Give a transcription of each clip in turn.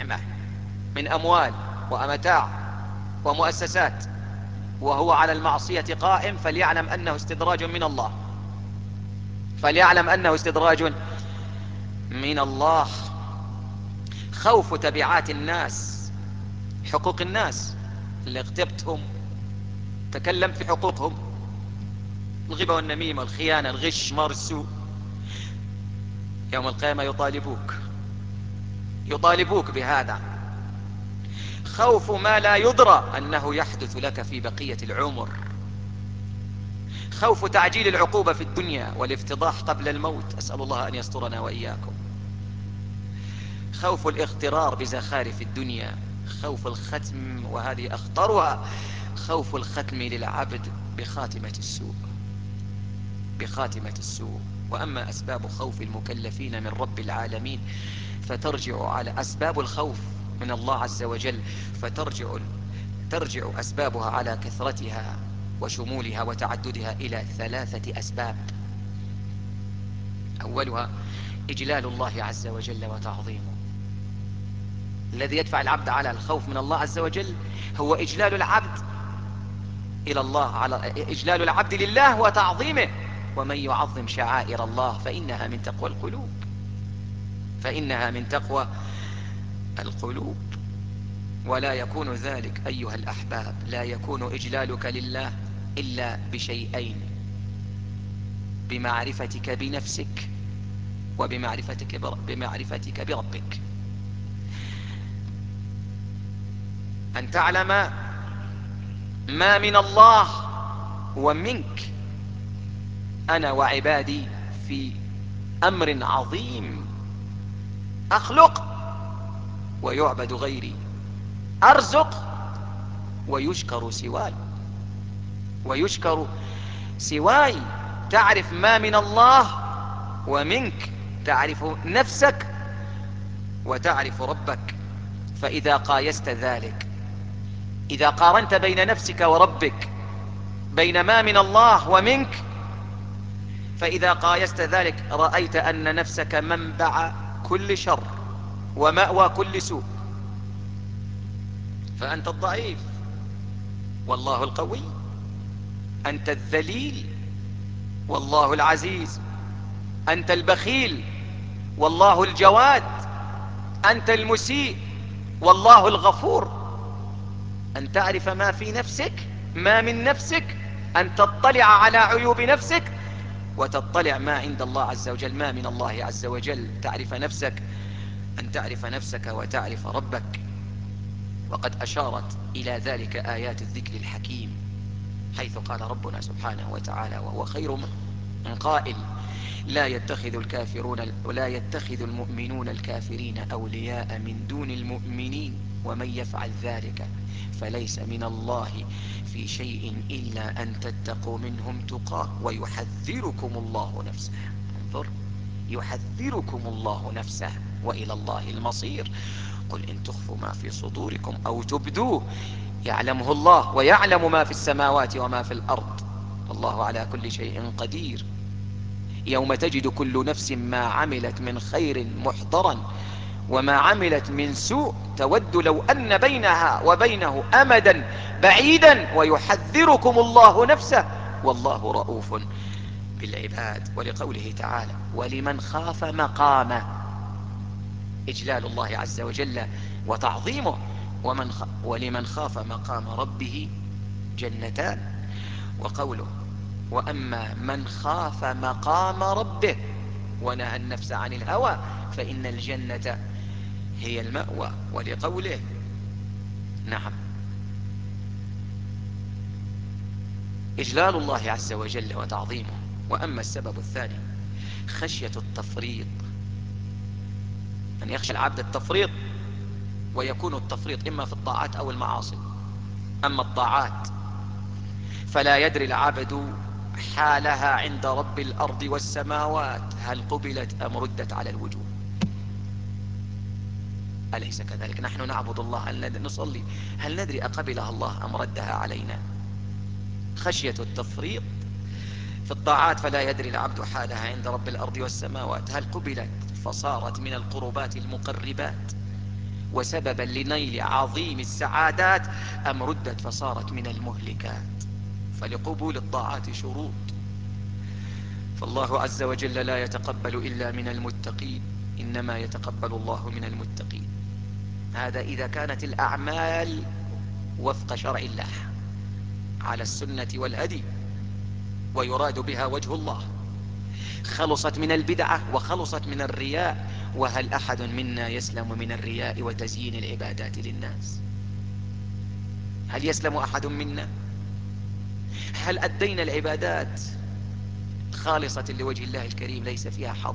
نعمة من أموال ومتاع ومؤسسات وهو على المعصية قائم، فليعلم أنه استدراج من الله، فليعلم أنه استدراج من الله. خوف تبعات الناس، حقوق الناس اللي اغتبتهم، تكلم في حقوقهم، الغيبة والنميمة والخيانة الغش مار السوء، يوم القيامة يطالبوك بهذا. خوف ما لا يدرى أنه يحدث لك في بقية العمر، خوف تعجيل العقوبة في الدنيا والافتضاح قبل الموت، أسأل الله أن يسترنا وإياكم. خوف الاغترار بزخارف الدنيا، خوف الختم، وهذه أخطرها، خوف الختم للعبد بخاتمة السوء. وأما أسباب خوف المكلفين من رب العالمين فترجع على أسباب الخوف من الله عز وجل، ترجع أسبابها على كثرتها وشمولها وتعددها إلى 3 أسباب. أولها إجلال الله عز وجل وتعظيمه. الذي يدفع العبد على الخوف من الله عز وجل هو إجلال العبد إلى الله، على إجلال العبد لله وتعظيمه. ومن يعظم شعائر الله فإنها من تقوى القلوب. ولا يكون ذلك أيها الأحباب، لا يكون إجلالك لله إلا بشيئين: بمعرفتك بنفسك وبمعرفتك بربك. أن تعلم ما من الله ومنك. أنا وعبادي في أمر عظيم، أخلق ويعبد غيري، أرزق ويشكر سواي. تعرف ما من الله ومنك، تعرف نفسك وتعرف ربك. فإذا قايست ذلك، إذا قارنت بين نفسك وربك، بين ما من الله ومنك، فإذا قايست ذلك رأيت أن نفسك منبع كل شر ومأوى كل سوء. فأنت الضعيف والله القوي، أنت الذليل والله العزيز، أنت البخيل والله الجواد، أنت المسيء والله الغفور. أن تعرف ما في نفسك، ما من نفسك، أن تطلع على عيوب نفسك وتطلع ما عند الله عز وجل، ما من الله عز وجل. تعرف نفسك، أن تعرف نفسك وتعرف ربك. وقد أشارت إلى ذلك آيات الذكر الحكيم، حيث قال ربنا سبحانه وتعالى وهو خير من قائل: لا يتخذ المؤمنون الكافرين أولياء من دون المؤمنين ومن يفعل ذلك فليس من الله في شيء إلا أن تتقوا منهم تقاه ويحذركم الله نفسه. انظر، يحذركم الله نفسه وإلى الله المصير. قل إن تخفوا ما في صدوركم أو تبدوه يعلمه الله ويعلم ما في السماوات وما في الأرض والله على كل شيء قدير. يوم تجد كل نفس ما عملت من خير محضرا وما عملت من سوء تود لو أن بينها وبينه أمدا بعيدا ويحذركم الله نفسه والله رؤوف بالعباد. ولقوله تعالى: ولمن خاف مقامه، إجلال الله عز وجل وتعظيمه. ولمن خاف مقام ربه جنتان. وقوله: وأما من خاف مقام ربه ونهى النفس عن الهوى فإن الجنة هي المأوى. ولقوله: نعم، إجلال الله عز وجل وتعظيمه. وأما السبب الثاني خشية التفريط، أن يخشى العبد التفريط، ويكون التفريط إما في الطاعات أو المعاصي. أما الطاعات فلا يدري العبد حالها عند رب الأرض والسماوات هل قبلت أم ردت على الوجوه. أليس كذلك؟ نحن نعبد الله، هل نصلي، هل ندري أقبلها الله أم ردها علينا؟ خشية التفريط في الطاعات، فلا يدري العبد حالها عند رب الأرض والسماوات هل قبلت فصارت من القربات المقربات وسببا لنيل عظيم السعادات، أم ردت فصارت من المهلكات؟ فلقبول الطاعات شروط، فالله عز وجل لا يتقبل إلا من المتقين، إنما يتقبل الله من المتقين. هذا إذا كانت الأعمال وفق شرع الله على السنة والهدي ويراد بها وجه الله، خلصت من البدعة وخلصت من الرياء. وهل أحد منا يسلم من الرياء وتزيين العبادات للناس؟ هل يسلم أحد منا؟ هل أدينا العبادات خالصة لوجه الله الكريم ليس فيها حظ؟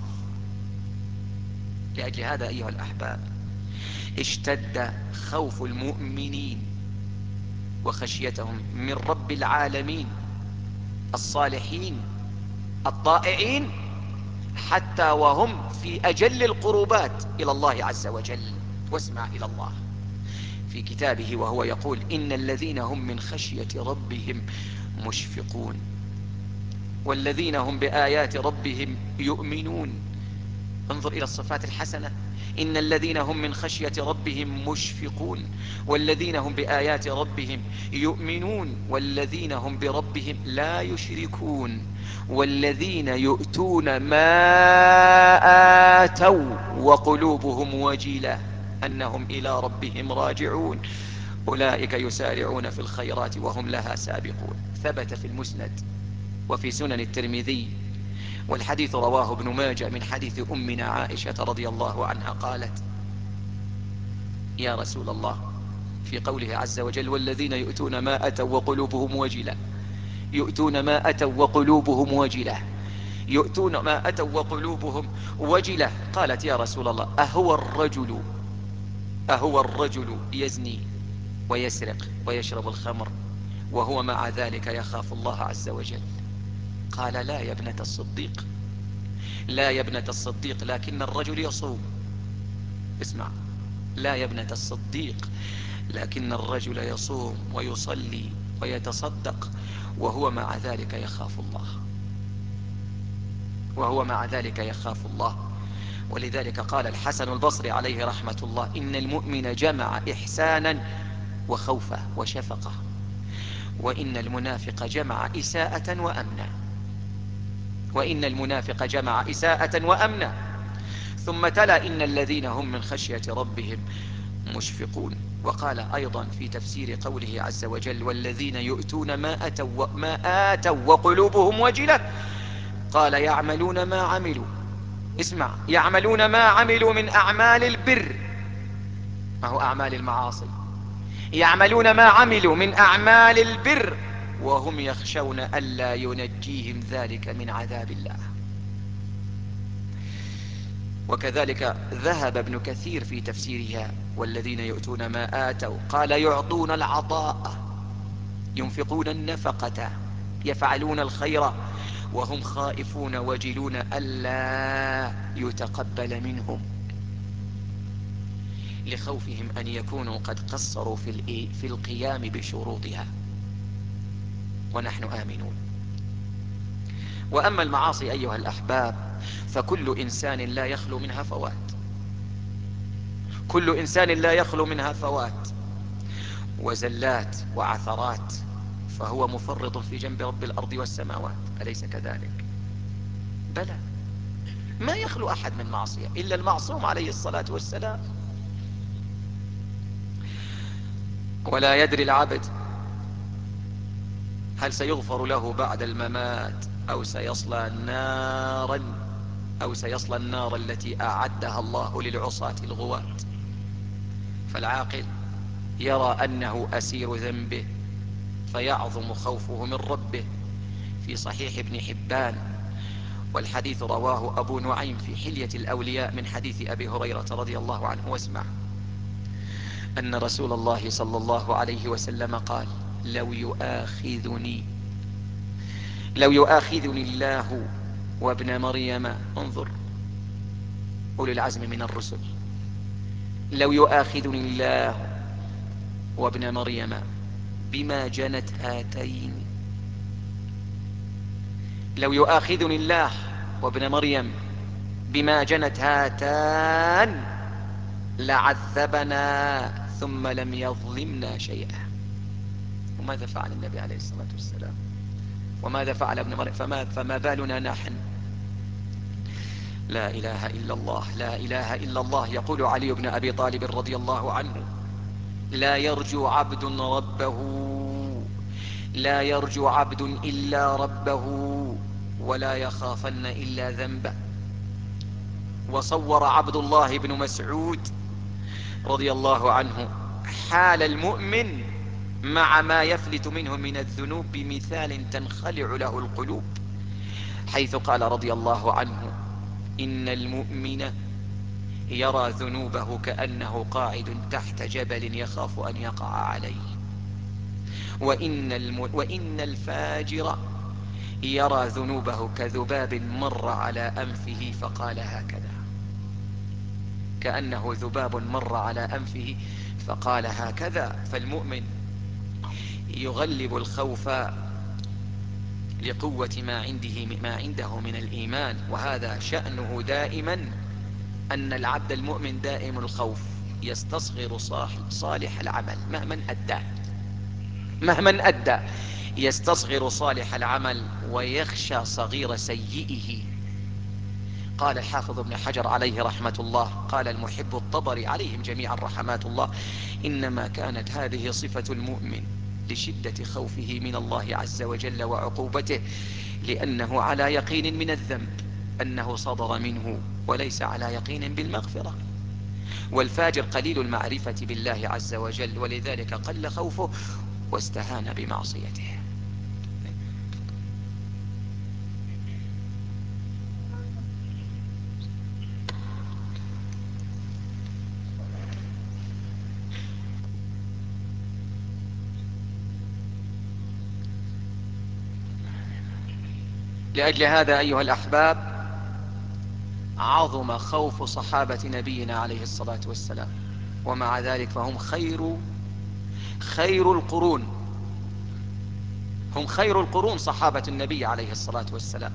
لأجل هذا أيها الأحباب اشتد خوف المؤمنين وخشيتهم من رب العالمين الصالحين الطائعين، حتى وهم في أجل القربات إلى الله عز وجل. واسمع إلى الله في كتابه وهو يقول: إن الذين هم من خشية ربهم مشفقون والذين هم بآيات ربهم يؤمنون. انظر إلى الصفات الحسنة: إن الذين هم من خشية ربهم مشفقون والذين هم بآيات ربهم يؤمنون والذين هم بربهم لا يشركون والذين يؤتون ما آتوا وقلوبهم وجلة أنهم إلى ربهم راجعون أولئك يسارعون في الخيرات وهم لها سابقون. ثبت في المسند وفي سنن الترمذي، والحديث رواه ابن ماجه من حديث أمنا عائشة رضي الله عنها قالت: يا رسول الله، في قوله عز وجل: والذين يؤتون ما أتوا وقلوبهم وجلة، يؤتون ما أتوا وقلوبهم وجلة، يؤتون ما أتوا وقلوبهم وجلة. قالت: يا رسول الله، أهو الرجل يزني ويسرق ويشرب الخمر وهو مع ذلك يخاف الله عز وجل؟ قال: لا يا ابنة الصديق، لا يا ابنة الصديق، لكن الرجل يصوم. اسمع: لا يا ابنة الصديق، لكن الرجل يصوم ويصلي ويتصدق وهو مع ذلك يخاف الله، وهو مع ذلك يخاف الله. ولذلك قال الحسن البصري عليه رحمة الله: إن المؤمن جمع إحسانا وخوفا وشفقة، وإن المنافق جمع إساءة وأمنا، وإن المنافق جمع إساءة وأمنا. ثم تلا: إن الذين هم من خشية ربهم مشفقون. وقال أيضا في تفسير قوله عز وجل: والذين يؤتون ما آتوا وقلوبهم وجلة، قال: يعملون ما عملوا. اسمع: يعملون ما عملوا من أعمال البر، ما هو أعمال المعاصي، يعملون ما عملوا من أعمال البر وهم يخشون ألا ينجيهم ذلك من عذاب الله. وكذلك ذهب ابن كثير في تفسيرها: والذين يؤتون ما آتوا، قال: يعطون العطاء، ينفقون النفقة، يفعلون الخير وهم خائفون وجلون ألا يتقبل منهم، لخوفهم أن يكونوا قد قصروا في القيام بشروطها ونحن آمنون. وأما المعاصي أيها الأحباب فكل إنسان لا يخلو منها فوات، كل إنسان لا يخلو منها فوات وزلات وعثرات، فهو مفرط في جنب رب الأرض والسماوات، أليس كذلك؟ بلى، ما يخلو أحد من معصية إلا المعصوم عليه الصلاة والسلام. ولا يدري العبد هل سيغفر له بعد الممات أو سيصلى النار التي أعدها الله للعصاة الغواة. فالعاقل يرى أنه أسير ذنبه فيعظم خوفه من ربه. في صحيح ابن حبان، والحديث رواه أبو نعيم في حلية الأولياء من حديث أبي هريرة رضي الله عنه، واسمع: أن رسول الله صلى الله عليه وسلم قال: لو يؤاخذني الله وابن مريم، انظر أولي العزم من الرسل، لو يؤاخذني الله وابن مريم بما جنت هاتين، لو يؤاخذني الله وابن مريم بما جنت هاتان لعذبنا ثم لم يظلمنا شيئا. وماذا فعل النبي عليه الصلاة والسلام؟ وماذا فعل ابن مريم؟ فما بالنا نحن؟ لا إله إلا الله، لا إله إلا الله. يقول علي بن أبي طالب رضي الله عنه: لا يرجو عبد ربه، لا يرجو عبد إلا ربه، ولا يخافن إلا ذنبه. وصور عبد الله بن مسعود رضي الله عنه حال المؤمن مع ما يفلت منه من الذنوب بمثال تنخلع له القلوب، حيث قال رضي الله عنه: إن المؤمن يرى ذنوبه كأنه قاعد تحت جبل يخاف أن يقع عليه، وإن الفاجر يرى ذنوبه كذباب مر على أنفه فقال هكذا، كأنه ذباب مر على أنفه فقال هكذا. فالمؤمن يغلب الخوف لقوة ما عنده من الإيمان، وهذا شأنه دائما، أن العبد المؤمن دائم الخوف، يستصغر صالح العمل مهما أدى يستصغر صالح العمل ويخشى صغير سيئه. قال الحافظ ابن حجر عليه رحمة الله، قال المحب الطبري عليهم جميعا رحمات الله: إنما كانت هذه صفة المؤمن لشدة خوفه من الله عز وجل وعقوبته، لأنه على يقين من الذنب أنه صدر منه، وليس على يقين بالمغفرة. والفاجر قليل المعرفة بالله عز وجل، ولذلك قل خوفه واستهان بمعصيته. لأجل هذا أيها الأحباب عظم خوف صحابة نبينا عليه الصلاة والسلام، ومع ذلك فهم خير القرون، هم خير القرون صحابة النبي عليه الصلاة والسلام.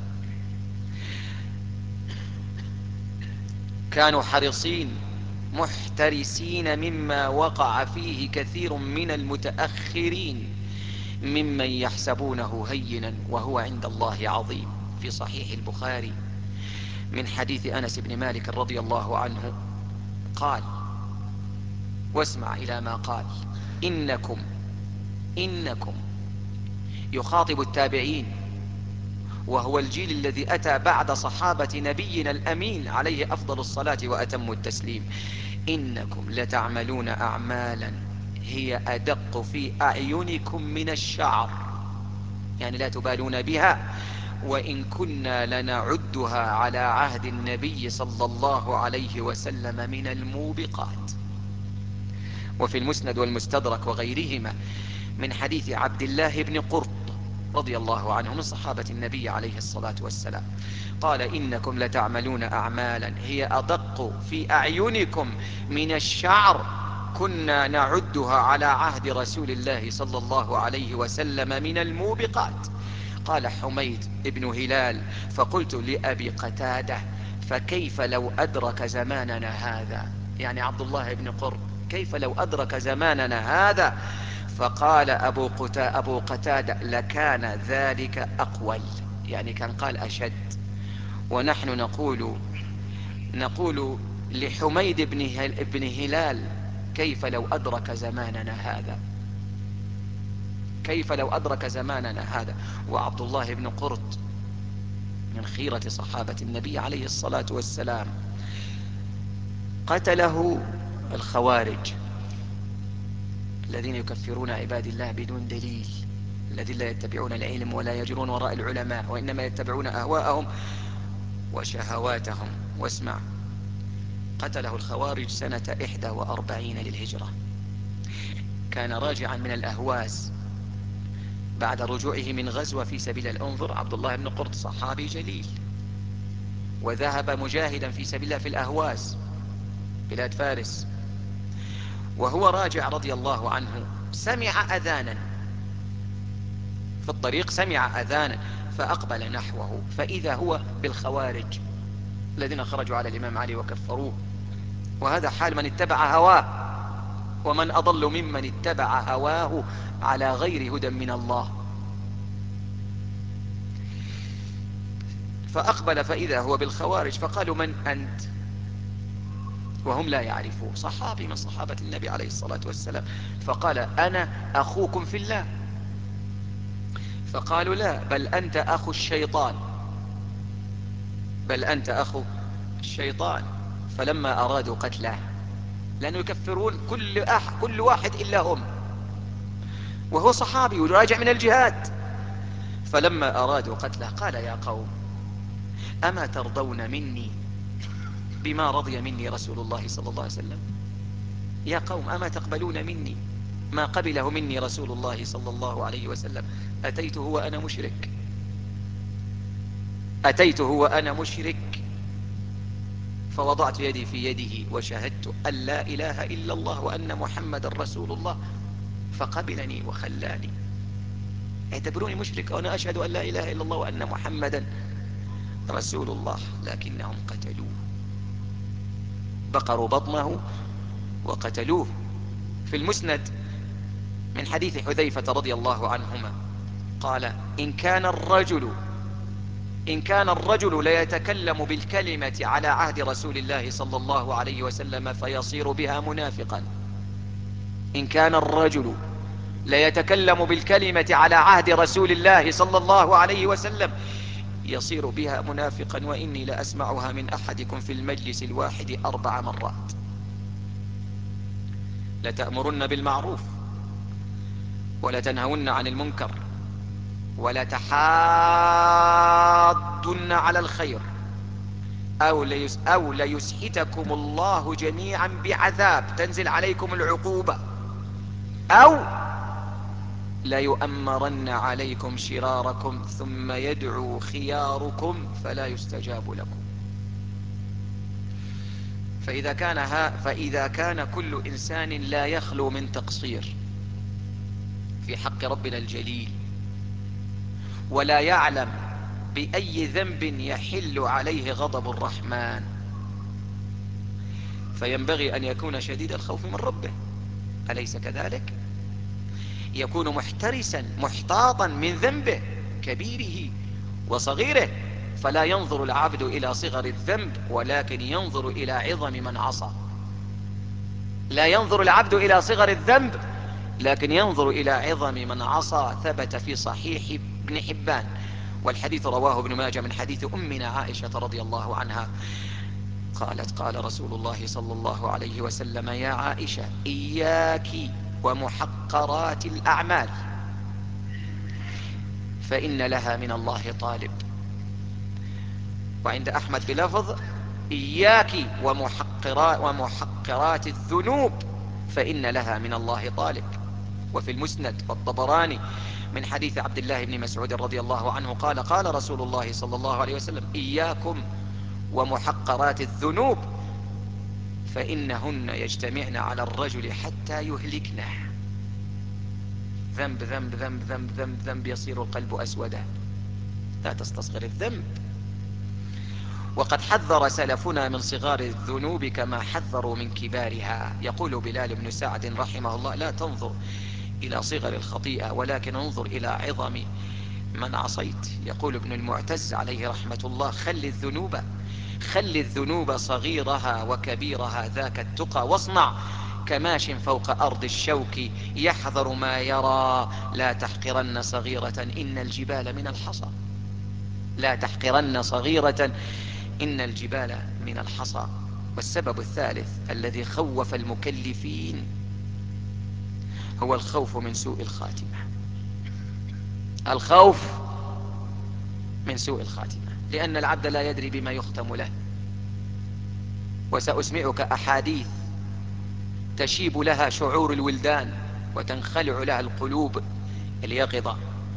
كانوا حريصين محترسين مما وقع فيه كثير من المتأخرين ممن يحسبونه هينا وهو عند الله عظيم. في صحيح البخاري من حديث أنس بن مالك رضي الله عنه قال، واسمع إلى ما قال: إنكم يخاطب التابعين، وهو الجيل الذي أتى بعد صحابة نبينا الأمين عليه أفضل الصلاة وأتم التسليم: إنكم لتعملون أعمالا هي أدق في أعينكم من الشعر، يعني لا تبالون بها، وإن كنا لنعدها على عهد النبي صلى الله عليه وسلم من الموبقات. وفي المسند والمستدرك وغيرهما من حديث عبد الله بن قرط رضي الله عنه من صحابة النبي عليه الصلاة والسلام قال: إنكم لتعملون أعمالا هي أدق في أعينكم من الشعر، كنا نعدها على عهد رسول الله صلى الله عليه وسلم من الموبقات. قال حميد بن هلال: فقلت لأبي قتادة: فكيف لو أدرك زماننا هذا؟ يعني عبد الله بن قرط، كيف لو أدرك زماننا هذا؟ فقال أبو قتادة: لكان ذلك أقول، يعني كان قال أشد. ونحن نقول لحميد بن هلال: كيف لو أدرك زماننا هذا؟ كيف لو أدرك زماننا هذا؟ وعبد الله بن قرط من خيرة صحابة النبي عليه الصلاة والسلام، قتله الخوارج الذين يكفرون عباد الله بدون دليل، الذين لا يتبعون العلم ولا يجرون وراء العلماء، وإنما يتبعون أهواءهم وشهواتهم. واسمع: قتله الخوارج سنة 41 للهجرة، كان راجعا من الأهواز بعد رجوعه من غزوة في سبيل الأنظر. عبد الله بن قرط صحابي جليل، وذهب مجاهدا في سبيل الله في الأهواز بلاد فارس، وهو راجع رضي الله عنه سمع أذانا في الطريق، سمع أذانا فأقبل نحوه، فإذا هو بالخوارج الذين خرجوا على الإمام علي وكفروه. وهذا حال من اتبع هواه، ومن أضل ممن اتبع هواه على غير هدى من الله. فأقبل فإذا هو بالخوارج، فقالوا من أنت؟ وهم لا يعرفون، صحابي من صحابة النبي عليه الصلاة والسلام. فقال أنا أخوكم في الله. فقالوا لا، بل أنت أخو الشيطان، بل أنت أخو الشيطان. فلما أرادوا قتله، لأنه يكفرون كل واحد إلا هم، وهو صحابي وراجع من الجهاد. فلما أرادوا قتله قال يا قوم أما ترضون مني بما رضي مني رسول الله صلى الله عليه وسلم؟ يا قوم أما تقبلون مني ما قبله مني رسول الله صلى الله عليه وسلم؟ أتيته وأنا مشرك، أتيته وأنا مشرك، فوضعت يدي في يده وشهدت أن لا إله إلا الله وأن محمد رسول الله، فقبلني وخلاني. اعتبروني مشرك وأنا أشهد أن لا إله إلا الله وأن محمدا رسول الله، لكنهم قتلوه، بقروا بطنه وقتلوه. في المسند من حديث حذيفة رضي الله عنهما قال إن كان الرجل ليتكلم بالكلمة على عهد رسول الله صلى الله عليه وسلم فيصير بها منافقا. إن كان الرجل ليتكلم بالكلمة على عهد رسول الله صلى الله عليه وسلم يصير بها منافقا، وإني لأسمعها من أحدكم في المجلس الواحد 4 مرات. لتأمرن بالمعروف ولتنهون عن المنكر ولتحاضن على الخير أو ليسحتكم الله جميعا بعذاب، تنزل عليكم العقوبة، أو ليؤمرن عليكم شراركم ثم يدعو خياركم فلا يستجاب لكم. فإذا كان كل إنسان لا يخلو من تقصير في حق ربنا الجليل، ولا يعلم بأي ذنب يحل عليه غضب الرحمن، فينبغي أن يكون شديد الخوف من ربه، أليس كذلك؟ يكون محترسا محتاطا من ذنبه كبيره وصغيره، فلا ينظر العبد إلى صغر الذنب ولكن ينظر إلى عظم من عصى. لا ينظر العبد إلى صغر الذنب لكن ينظر إلى عظم من عصى. ثبت في صحيح ابن حبان، والحديث رواه ابن ماجه من حديث أمنا عائشة رضي الله عنها قالت قال رسول الله صلى الله عليه وسلم يا عائشة إياك ومحقرات الأعمال فإن لها من الله طالب. وعند أحمد بلفظ إياك ومحقرات الذنوب فإن لها من الله طالب. وفي المسند والطبراني من حديث عبد الله بن مسعود رضي الله عنه قال قال رسول الله صلى الله عليه وسلم إياكم ومحقرات الذنوب فإنهن يجتمعن على الرجل حتى يهلكنه. ذنب ذنب ذنب ذنب ذنب ذنب يصير القلب أسودا. لا تستصغر الذنب. وقد حذر سلفنا من صغار الذنوب كما حذروا من كبارها. يقول بلال بن سعد رحمه الله لا تنظر إلى صغر الخطيئة ولكن انظر إلى عظم من عصيت. يقول ابن المعتز عليه رحمة الله خل الذنوب صغيرها وكبيرها ذاك التقى، واصنع كماش فوق أرض الشوك يحذر ما يرى. لا تحقرن صغيرة إن الجبال من الحصى. لا تحقرن صغيرة إن الجبال من الحصى. والسبب الثالث الذي خوف المكلفين هو الخوف من سوء الخاتمة. الخوف من سوء الخاتمة، لأن العبد لا يدري بما يختم له. وسأسمعك أحاديث تشيب لها شعور الولدان وتنخلع لها القلوب اليقظة.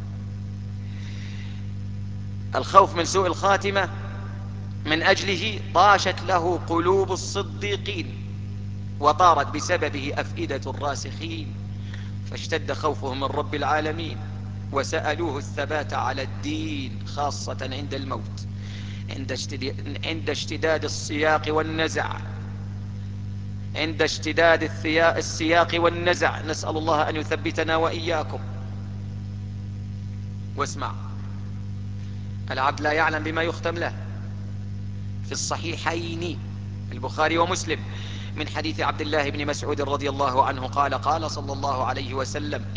الخوف من سوء الخاتمة من أجله طاشت له قلوب الصديقين وطارت بسببه أفئدة الراسخين، فاشتد خوفهم من رب العالمين وسألوه الثبات على الدين خاصة عند الموت، عند اشتداد الصياق والنزع. عند اشتداد السياق والنزع. نسأل الله أن يثبتنا وإياكم. واسمع، العبد لا يعلم بما يختم له. في الصحيحين البخاري ومسلم من حديث عبد الله بن مسعود رضي الله عنه قال قال صلى الله عليه وسلم: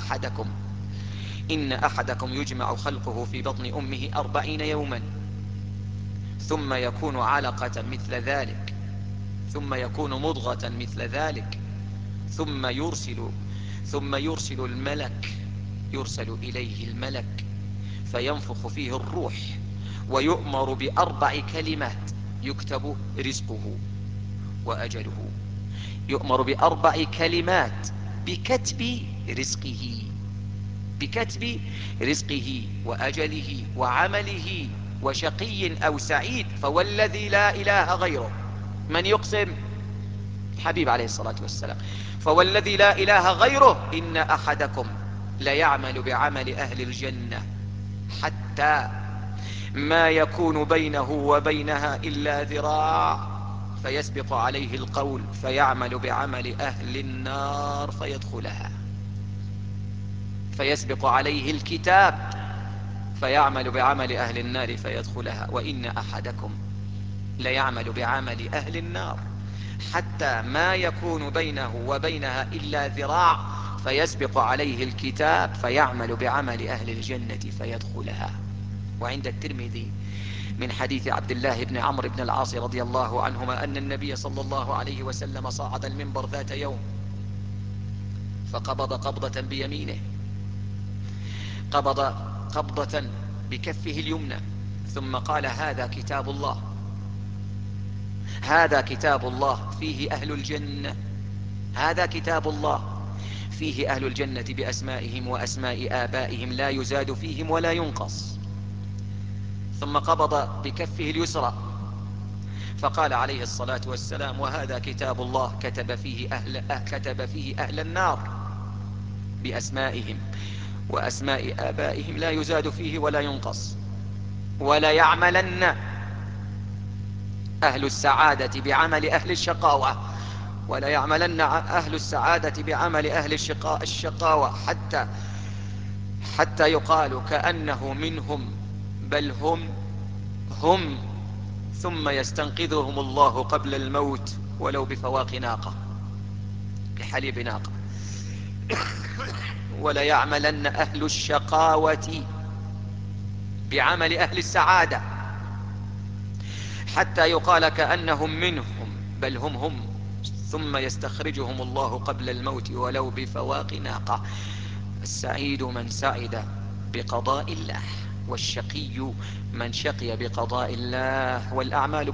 إن أحدكم يجمع خلقه في بطن أمه 40 يوما ثم يكون علقة مثل ذلك ثم يكون مضغة مثل ذلك ثم يرسل إليه الملك فينفخ فيه الروح ويؤمر ب4 كلمات يكتب رزقه وأجله. يؤمر ب4 كلمات بكتب رزقه وأجله وعمله وشقي أو سعيد. فوالذي لا إله غيره. من يقسم؟ الحبيب عليه الصلاة والسلام. فوالذي لا إله غيره إن أحدكم ليعمل بعمل أهل الجنة حتى ما يكون بينه وبينها إلا ذراع فيسبق عليه القول فيعمل بعمل أهل النار فيدخلها، فيسبق عليه الكتاب فيعمل بعمل أهل النار فيدخلها. وإن أحدكم ليعمل بعمل أهل النار حتى ما يكون بينه وبينها إلا ذراع فيسبق عليه الكتاب فيعمل بعمل أهل الجنة فيدخلها. وعند الترمذي من حديث عبد الله بن عمرو بن العاص رضي الله عنهما أن النبي صلى الله عليه وسلم صعد المنبر ذات يوم فقبض قبضة بيمينه، قبض قبضة بكفه اليمنى، ثم قال: هذا كتاب الله فيه أهل الجنة. هذا كتاب الله فيه أهل الجنة بأسمائهم وأسماء آبائهم لا يزاد فيهم ولا ينقص. ثم قبض بكفه اليسرى فقال عليه الصلاة والسلام: وهذا كتاب الله كتب فيه أهل النار بأسمائهم وأسماء آبائهم لا يزاد فيه ولا ينقص. ولا يعملن أهل السعادة بعمل أهل الشقاوة بعمل أهل الشقاوة حتى يقال كأنه منهم بل هم ثم يستنقذهم الله قبل الموت ولو بفواق ناقة، بحليب ناقة. ولا يعملن أهل الشقاوة بعمل أهل السعادة حتى يقال كأنهم منهم بل هم ثم يستخرجهم الله قبل الموت ولو بفواق ناقة. السعيد من سعد بقضاء الله، والشقي من شقي بقضاء الله. والأعمال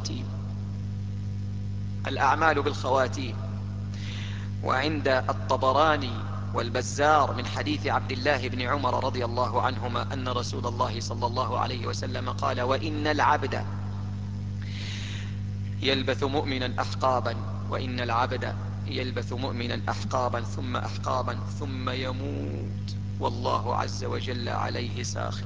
بالخواتيم. وعند الطبراني والبزار من حديث عبد الله بن عمر رضي الله عنهما أن رسول الله صلى الله عليه وسلم قال: وإن العبد يلبث مؤمنا أحقابا ثم أحقابا ثم يموت والله عز وجل عليه ساخط.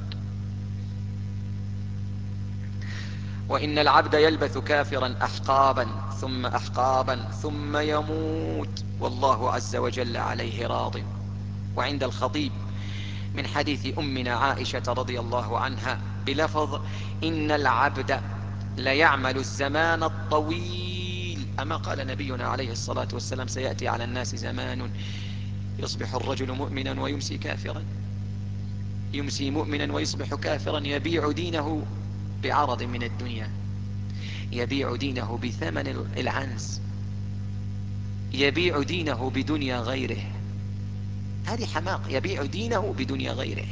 وإن العبد يلبث كافرا أحقابا ثم أحقابا ثم يموت والله عز وجل عليه راض. وعند الخطيب من حديث أمنا عائشة رضي الله عنها بلفظ: إن العبد ليعمل الزمان الطويل. أما قال نبينا عليه الصلاة والسلام: سيأتي على الناس زمان يصبح الرجل مؤمنا ويمسي كافرا، يمسي مؤمنا ويصبح كافرا، يبيع دينه بعرض من الدنيا، يبيع دينه بثمن العنز، يبيع دينه بدنيا غيره. هذه حماق، يبيع دينه بدنيا غيره.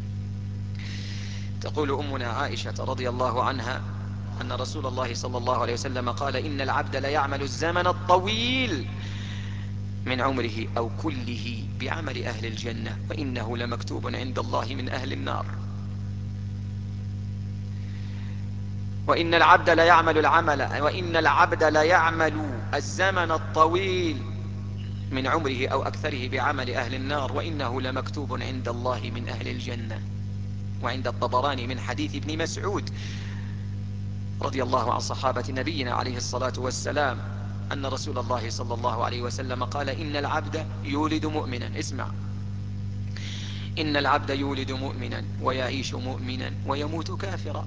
تقول أمنا عائشة رضي الله عنها أن رسول الله صلى الله عليه وسلم قال: إن العبد ليعمل الزمن الطويل من عمره أو كله بعمل أهل الجنة وإنه لمكتوب عند الله من أهل النار. وإن العبد ليعمل الزمن الطويل من عمره أو أكثره بعمل أهل النار وإنه لمكتوب عند الله من أهل الجنة. وعند الطبراني من حديث ابن مسعود رضي الله عن صحابة نبينا عليه الصلاة والسلام أن رسول الله صلى الله عليه وسلم قال إن العبد يولد مؤمنا، اسمع، إن العبد يولد مؤمنا ويعيش مؤمنا ويموت كافرا،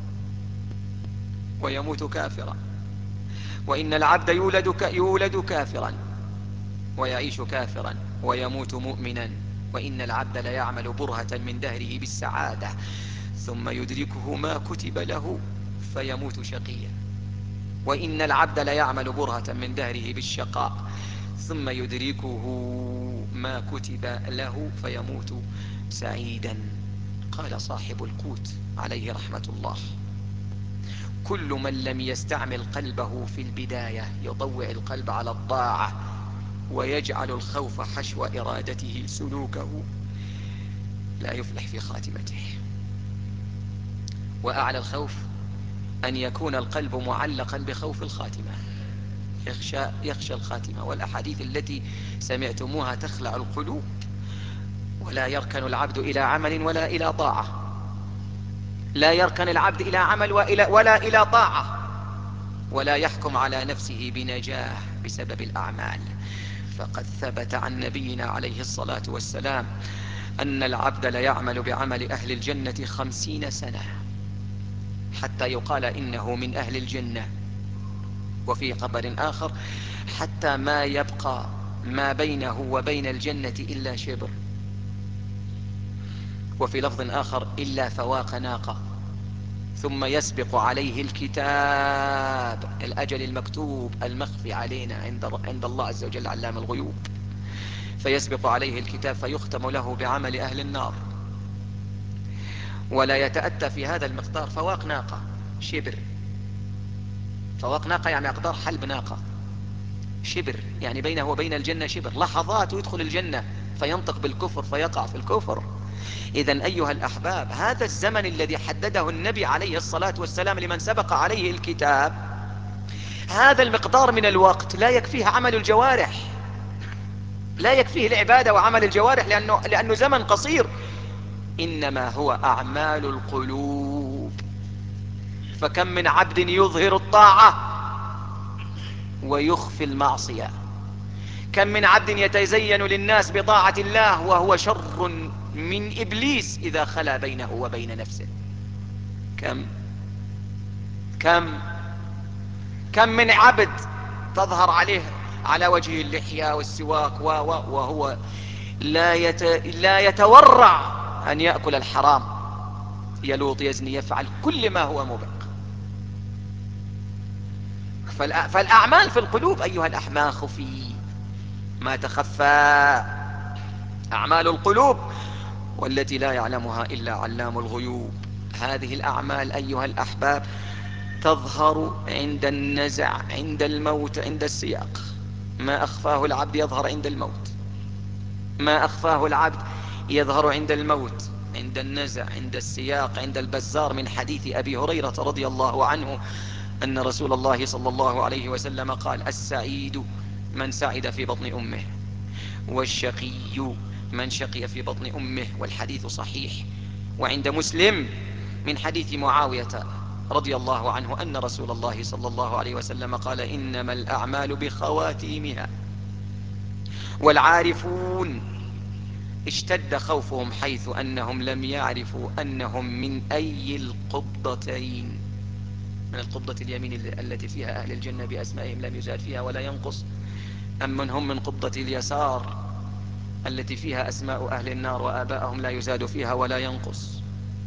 ويموت كافرا، وإن العبد يولد كافرا ويعيش كافرا ويموت مؤمنا، وإن العبد ليعمل برهة من دهره بالسعادة ثم يدركه ما كتب له فيموت شقيا، وإن العبد ليعمل برهة من دهره بالشقاء ثم يدركه ما كتب له فيموت سعيدا. قال صاحب القوت عليه رحمة الله: كل من لم يستعمل قلبه في البداية يطوع القلب على الطاعة ويجعل الخوف حشو إرادته سلوكه لا يفلح في خاتمته. وأعلى الخوف أن يكون القلب معلقا بخوف الخاتمة، يخشى الخاتمة. والأحاديث التي سمعتموها تخلع القلوب، ولا يركن العبد إلى عمل ولا إلى طاعة، لا يركن العبد إلى عمل ولا إلى طاعة، ولا يحكم على نفسه بنجاح بسبب الأعمال. فقد ثبت عن نبينا عليه الصلاة والسلام أن العبد ليعمل بعمل أهل الجنة 50 سنة حتى يقال إنه من أهل الجنة. وفي خبر آخر: حتى ما يبقى ما بينه وبين الجنة إلا شبر. وفي لفظ آخر: إلا فواق ناقة. ثم يسبق عليه الكتاب، الأجل المكتوب المخفي علينا عند الله عز وجل علام الغيوب، فيسبق عليه الكتاب فيختم له بعمل أهل النار. ولا يتأتى في هذا المقدار فواق ناقة، شبر. فواق ناقة يعني مقدار حلب ناقة، شبر يعني بينه وبين الجنة شبر، لحظات ويدخل الجنة فينطق بالكفر فيقع في الكفر. إذن أيها الأحباب، هذا الزمن الذي حدده النبي عليه الصلاة والسلام لمن سبق عليه الكتاب، هذا المقدار من الوقت لا يكفيه عمل الجوارح، لا يكفيه العبادة وعمل الجوارح، لأنه زمن قصير، إنما هو أعمال القلوب. فكم من عبد يظهر الطاعة ويخفي المعصية، كم من عبد يتزين للناس بطاعة الله وهو شر من إبليس إذا خلا بينه وبين نفسه. كم كم كم من عبد تظهر عليه على وجهه اللحية والسواك وهو لا يتورع أن يأكل الحرام، يلوط يزني يفعل كل ما هو مباح. فالأعمال في القلوب أيها الأحماء خفي ما تخفى، أعمال القلوب والتي لا يعلمها إلا علام الغيوب. هذه الأعمال أيها الأحباب تظهر عند النزع، عند الموت، عند السياق. ما أخفاه العبد يظهر عند الموت، ما أخفاه العبد يظهر عند الموت، عند النزع، عند السياق، عند البزار. من حديث أبي هريرة رضي الله عنه أن رسول الله صلى الله عليه وسلم قال: السعيد من سعد في بطن أمه، والشقي من شقي في بطن أمه. والحديث صحيح. وعند مسلم من حديث معاوية رضي الله عنه أن رسول الله صلى الله عليه وسلم قال: إنما الأعمال بخواتيمها، والعارفون اشتد خوفهم حيث أنهم لم يعرفوا أنهم من أي القبضتين، من القبضة اليمين التي فيها أهل الجنة بأسمائهم لم يزاد فيها ولا ينقص، أم من هم من قبضة اليسار التي فيها أسماء أهل النار وآباءهم لا يزاد فيها ولا ينقص،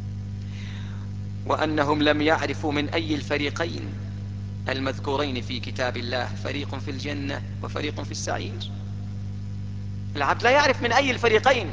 وأنهم لم يعرفوا من أي الفريقين المذكورين في كتاب الله، فريق في الجنة وفريق في السعير. العبد لا يعرف من أي الفريقين.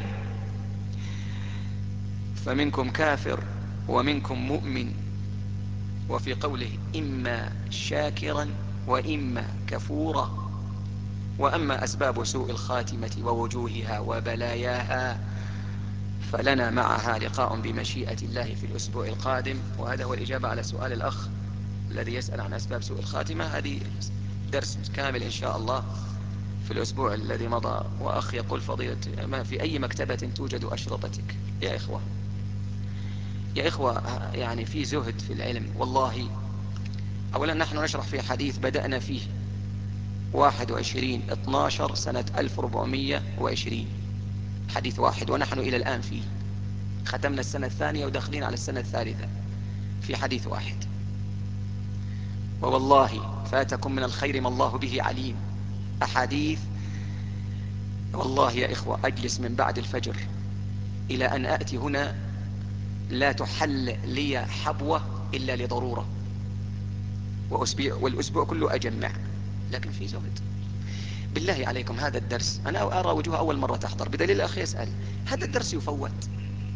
فمنكم كافر ومنكم مؤمن. وفي قوله: إما شاكرا وإما كفورا. وأما أسباب سوء الخاتمة ووجوهها وبلاياها فلنا معها لقاء بمشيئة الله في الأسبوع القادم. وهذا هو الإجابة على سؤال الأخ الذي يسأل عن أسباب سوء الخاتمة. هذه درس كامل إن شاء الله في الأسبوع الذي مضى. وأخ يقول: فضيلة ما في أي مكتبة توجد أشرطتك؟ يا إخوة يعني في زهد في العلم والله. أولا نحن نشرح في حديث بدأنا فيه 21/12 سنة 1420. حديث واحد ونحن إلى الآن فيه، ختمنا السنة الثانية وداخلين على السنة الثالثة في حديث واحد. ووالله فاتكم من الخير ما الله به عليم. أحاديث والله يا إخوة أجلس من بعد الفجر إلى أن أأتي هنا لا تحل لي حبوة إلا لضرورة، والأسبوع كله أجمع، لكن في زهد. بالله عليكم هذا الدرس أنا أرى وجوه أول مرة تحضر، بدليل الأخ يسأل هذا الدرس يفوت.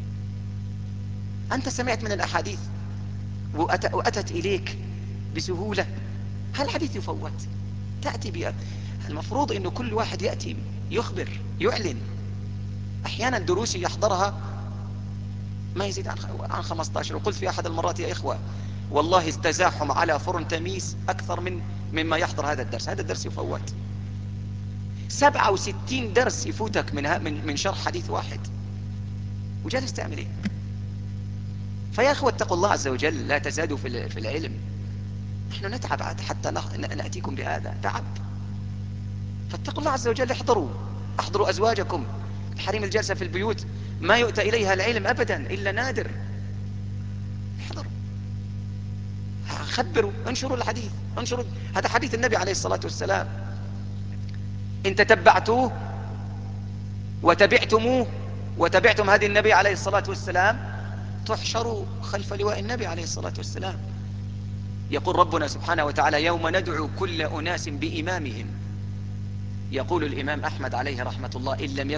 أنت سمعت من الأحاديث وأتت إليك بسهولة، هل الحديث يفوت؟ تأتي بها. المفروض أنه كل واحد يأتي يخبر يعلن. أحيانا دروسي يحضرها ما يزيد عن 15، وقلت في أحد المرات يا إخوة والله التزاحم على فرن تميس أكثر مما يحضر هذا الدرس. هذا الدرس يفوت. 67 درس يفوتك من شرح حديث واحد، وجالس تعمل ايه؟ فيا اخوة اتقوا الله عز وجل، لا تزادوا في العلم. نحن نتعب حتى نأتيكم بهذا تعب. فاتقوا الله عز وجل. احضروا أزواجكم. الحريم الجالسة في البيوت ما يؤتى إليها العلم أبدا إلا نادر. احضروا، خبروا، انشروا الحديث، انشروا. هذا حديث النبي عليه الصلاة والسلام، إن تتبعتوه وتبعتموه وتبعتم هذه النبي عليه الصلاة والسلام تحشروا خلف لواء النبي عليه الصلاة والسلام. يقول ربنا سبحانه وتعالى يوم ندعو كل أناس بإمامهم. يقول الإمام أحمد عليه رحمة الله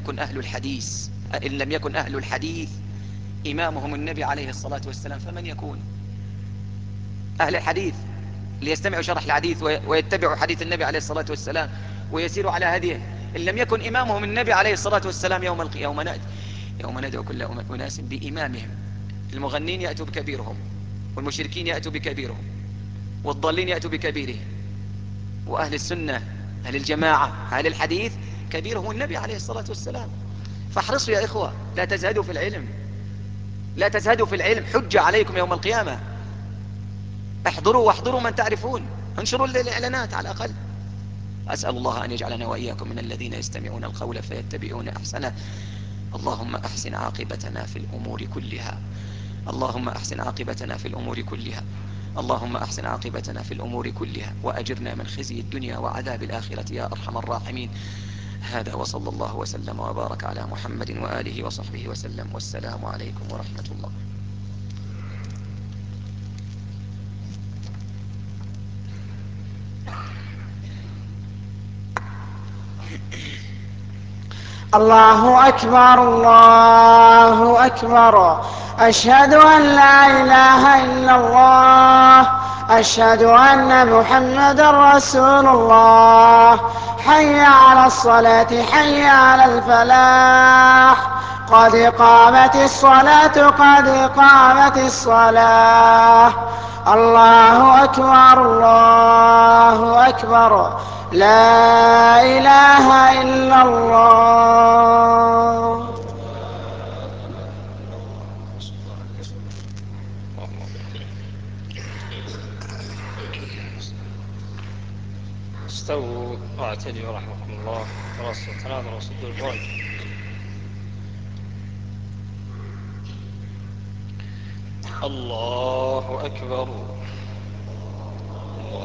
إن لم يكن أهل الحديث إمامهم النبي عليه الصلاة والسلام فمن يكون؟ أهل الحديث ليستمعوا شرح الحديث ويتبعوا حديث النبي عليه الصلاة والسلام ويسيروا على هديه. إن لم يكن إمامهم النبي عليه الصلاة والسلام يوم ندعو كل أناس بإمامهم. المغنين يأتوا بكبيرهم، والمشركين يأتوا بكبيرهم، والضالين يأتوا بكبيرهم، وأهل السنة أهل الجماعة أهل الحديث كبيرهم النبي عليه الصلاة والسلام. فاحرصوا يا إخوة، لا تزهدوا في العلم، لا تزهدوا في العلم. حجة عليكم يوم القيامة. احضروا واحضروا من تعرفون، انشروا الإعلانات على الأقل. أسأل الله أن يجعلنا وإياكم من الذين يستمعون القول فيتبعون أحسنه. اللهم أحسن عاقبتنا في الأمور كلها. اللهم أحسن عاقبتنا في الأمور كلها. اللهم أحسن عاقبتنا في الأمور كلها، وأجرنا من خزي الدنيا وعذاب الآخرة يا أرحم الراحمين. هذا وصلى الله وسلم وبارك على محمد وآله وصحبه وسلم، والسلام عليكم ورحمة الله. الله أكبر الله أكبر. أشهد أن لا إله إلا الله. أشهد أن محمدا رسول الله. حي على الصلاة حي على الفلاح. قد قامت الصلاة قد قامت الصلاة. الله أكبر الله أكبر. لا إله إلا الله. استووا واعتدلوا رحمكم الله. تناظروا وصدوا البعد. الله أكبر. الله.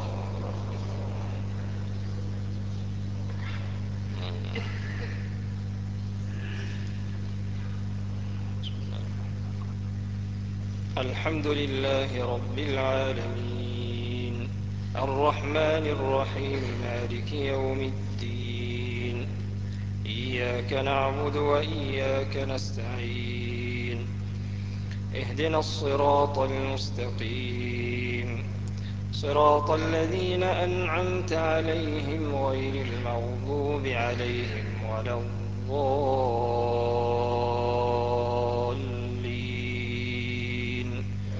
الحمد لله رب العالمين الرحمن الرحيم مالك يوم الدين. إياك نعبد وإياك نستعين. اهدنا الصراط المستقيم صراط الذين أنعمت عليهم غير المغضوب عليهم ولا الضالين.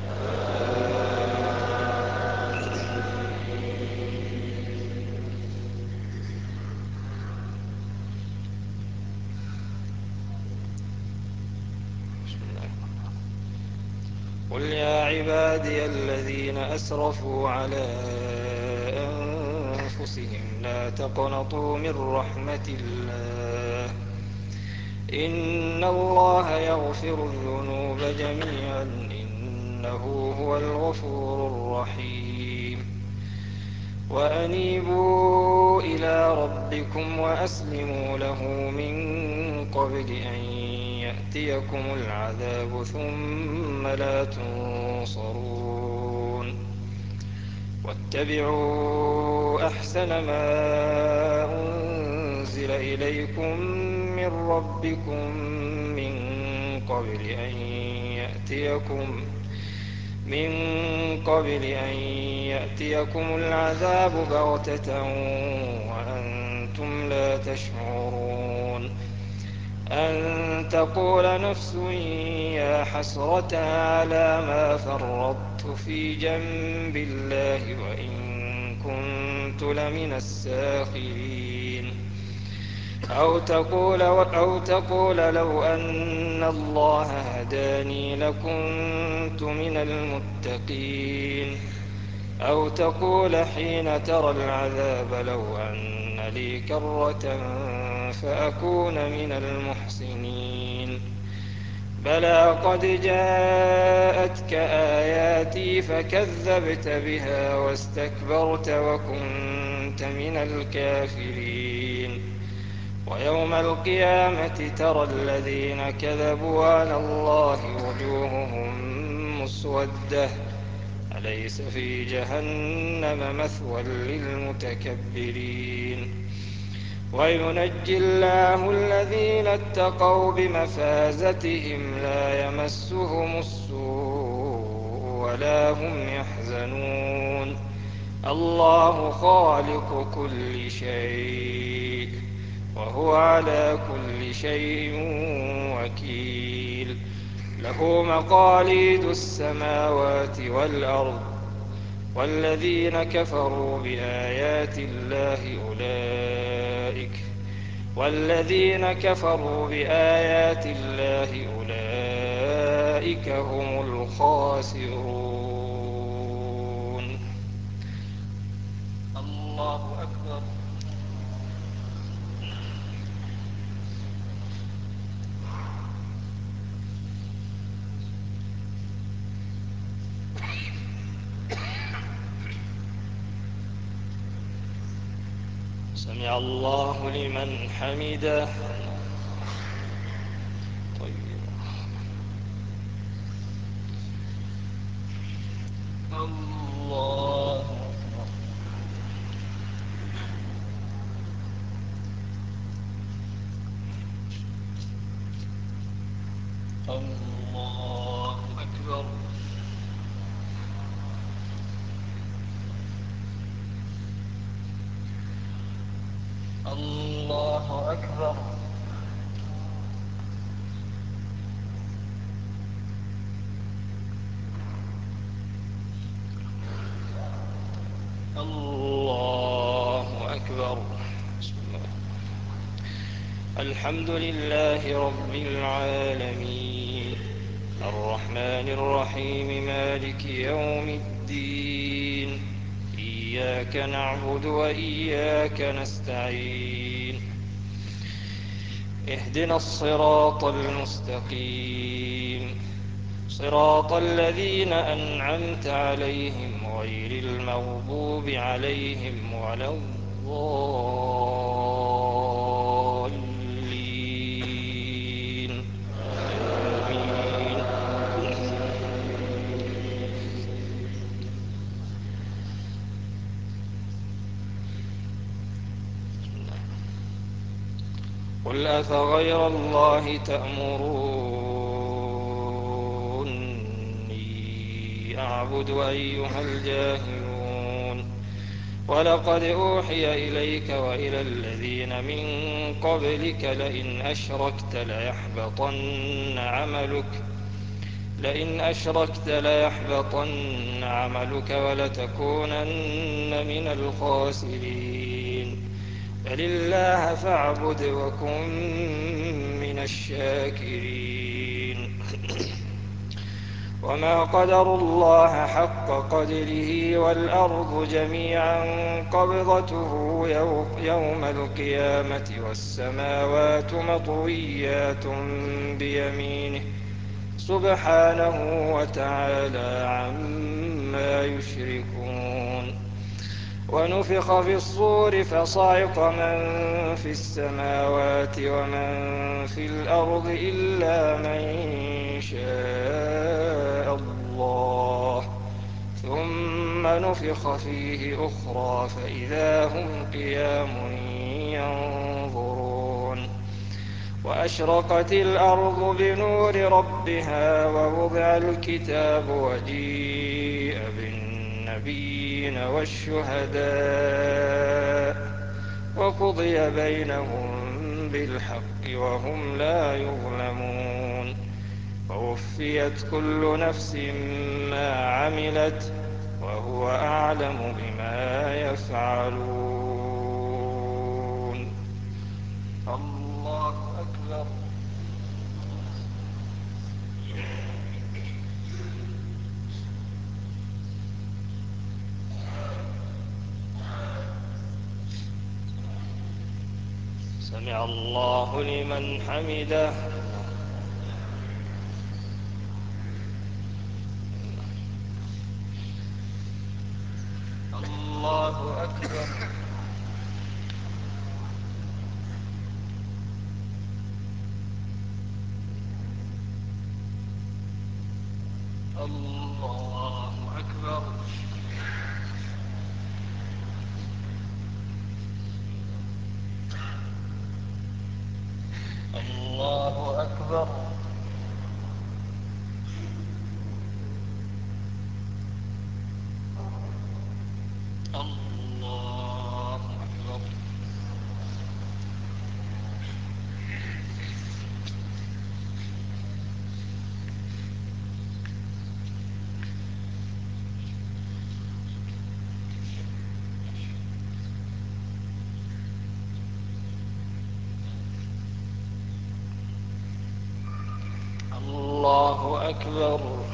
قل يا عبادي الذين أسرفوا على أنفسهم لا تقنطوا من رحمة الله إن الله يغفر الذنوب جميعا إنه هو الغفور الرحيم وأنيبوا إلى ربكم وأسلموا له من قبل أن يأتيكم العذاب ثم لا تنصرون واتبعوا أحسن ما أنزل إليكم من ربكم من قبل أن يأتيكم العذاب بغتة وأنتم لا تشعرون أن تقول نفس يا حسرة على ما فرطت في جنب الله وإن كنت لمن الساخرين أو تقول لو أن الله هداني لكنت من المتقين أو تقول حين ترى العذاب لو أن لي كرة فأكون من المحسنين بلى قد جاءتك آياتي فكذبت بها واستكبرت وكنت من الكافرين ويوم القيامة ترى الذين كذبوا على الله وجوههم مسودة أليس في جهنم مثوى للمتكبرين وينجي الله الذين اتقوا بمفازتهم لا يمسهم السوء ولا هم يحزنون الله خالق كل شيء وهو على كل شيء وكيل له مقاليد السماوات والأرض والذين كفروا بآيات الله أولئك هم الخاسرون الله أكبر سمع الله لمن حمده طيب الله الله أكبر الله أكبر الله أكبر الحمد لله رب العالمين الرحمن الرحيم مالك يوم الدين إياك نعبد وإياك نستعين اهدنا الصراط المستقيم صراط الذين أنعمت عليهم غير المغضوب عليهم ولا الضالين آمين قل أفغير الله تأمروني أعبد أيها الجاهلون ولقد أوحي إليك وإلى الذين من قبلك لئن أشركت ليحبطن عملك ولتكونن من الخاسرين بل الله فاعبد وكن من الشاكرين وما قدروا الله حق قدره والأرض جميعا قبضته يوم القيامة والسماوات مطويات بيمينه سبحانه وتعالى عما يشركون. ونفخ في الصور فصعق من في السماوات ومن في الأرض إلا من شاء الله ثم نفخ فيه أخرى فإذا هم قيام ينظرون. وأشرقت الأرض بنور ربها ووضع الكتاب وجيء بالنبيين والشهداء وقضي بينهم بالحق وهم لا يظلمون. ووفيت كل نفس ما عملت وهو أعلم بما يفعلون. الله أكبر. سمع الله لمن حمده. الله أكبر. الله أكبر. الله أكبر. الله أكبر. الله أكبر.